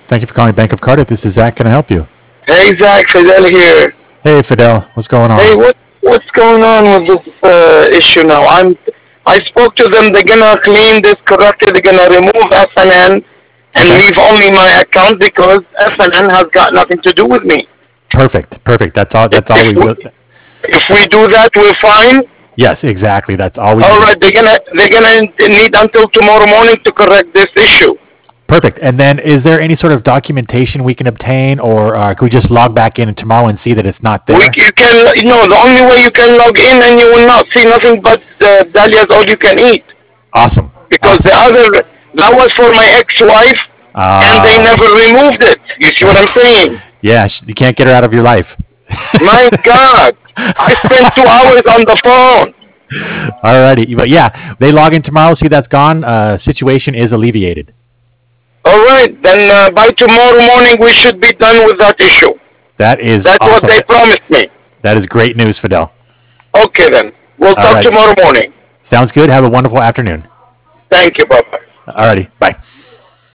Thank you for calling Bank of Cardiff. This is Zach. Can I help you? Hey Zach, Fidel here. Hey, Fidel. What's going on? Hey, what's going on with this issue now? I spoke to them. They're gonna clean this correctly. They're gonna remove FNN and Okay. leave only my account because FNN has got nothing to do with me. Perfect. That's all. That's all we will. If we do that, we're fine. Yes, exactly. That's all we. All need. right, they're gonna need until tomorrow morning to correct this issue. Perfect. And then, is there any sort of documentation we can obtain, or can we just log back in tomorrow and see that it's not there? You can, the only way you can log in and you will not see nothing but Dahlia's all you can eat. Awesome. Because the other, that was for my ex-wife, and they never removed it. You see what I'm saying? Yeah, you can't get her out of your life. My God. I spent 2 hours on the phone. Alrighty. But yeah, they log in tomorrow, see that's gone. Situation is alleviated. All right. Then by tomorrow morning, we should be done with that issue. That's awesome. What they promised me. That is great news, Fidel. Okay, then. We'll talk tomorrow morning. Sounds good. Have a wonderful afternoon. Thank you. Bye-bye. Alrighty. Bye.